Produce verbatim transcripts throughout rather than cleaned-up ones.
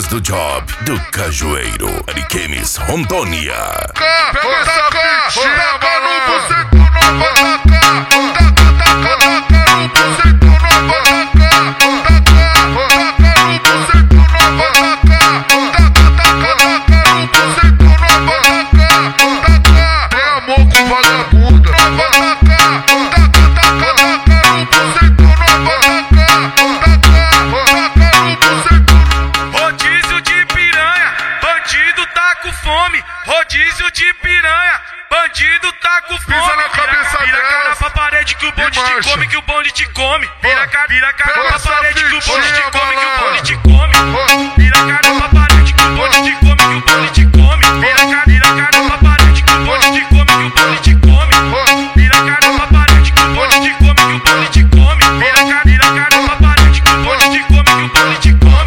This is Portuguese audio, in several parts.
Caras do Job, do Cajueiro, Ariquemes, Rondônia. Pega essa bicha, taca no bucetão, não vai tacar. Taca, taca, taca no bucetão, não vai tacar. Taca, taca no bucetão, não vai tacar. Taca, taca, taca no bucetão, não vai tacar. Taca, tem amor com vagabunda, não vai tacar. Taca, taca, taca no bucetão, não vai tacar. Taca, taca no bucetão. Rodízio de piranha, bandido tá com fome. Rodízio de piranha, bandido tá com fome. Pisa na cabeça vira, vira dela. cara pra parede que o bonde marcha. te come, que o bonde te come. Vira, cara, vira cara Pega pra essa parede que o bonde te bicha, come, que o vai lá. bonde te come. Vira cara pra parede que o bonde te come, que o bonde te come. Vira cara, vira cara pra parede que o bonde te come, que o bonde te come. Vira cara pra parede que o bonde te come, que o bonde te come. Vira cara, vira cara pra parede que o bonde te come, que o bonde te come.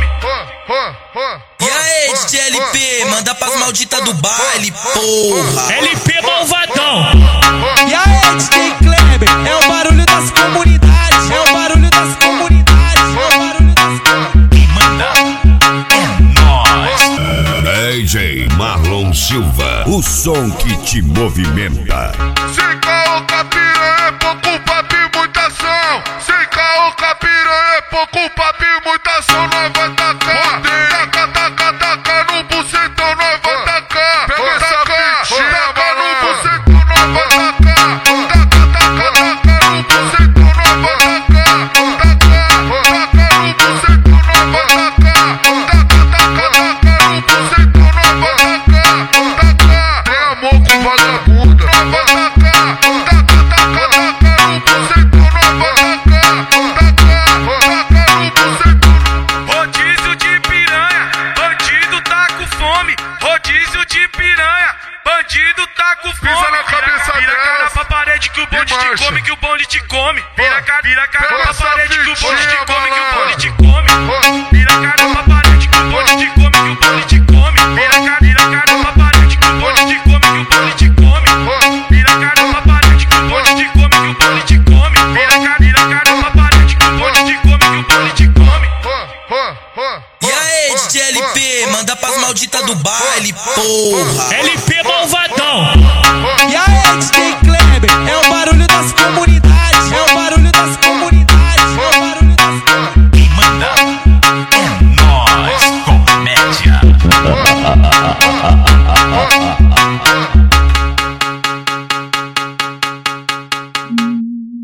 E aí, D J L P, manda pras malditas do baile, porra. L P malvadão. E aí, D J Kleber, é o barulho das comunidades, é o barulho das comunidades, é o barulho das comunidades. Quem manda é nós. D J Marlon Silva, o som que te movimenta. Sem caô, capira, é pouco papo e muita ação. Sem caô, capira, é pouco papo e muita ação. Nós vai tacar. Taca, taca, taca no bucetão, nós vai tacar. Pega essa bicha, taca no bucetão, nós vai tacar. Taca, taca, taca no bucetão, nós vai tacar. Taca, taca no bucetão, nós vai tacar. Taca, taca, taca no bucetão, nós vai tacar. Taca, tem amor com vagabunda, nós vai tacar. Taca, taca, taca no bucetão, nós vai tacar. Taca, taca no bucetão. Rodízio de piranha, bandido tá com fome. Rodízio de piranha, bandido tá com fome. Pisa na cabeça vira, vira dela. cara pra parede que o bonde te marcha. come, que o bonde te come. Vira cara, vira cara Pega pra essa parede que o bonde te bicha, come, que o vai lá. bonde te come. Vira cara pra parede que o bonde te come, que o bonde te come. Vira cara, vira cara pra parede que o bonde te come, que o bonde te come. Vira cara pra parede que o bonde te come, que o bonde te come. Vira cara, vira cara pra parede que o bonde te come, que o bonde te come. E aí, D J L P, manda pras malditas do baile, porra. L P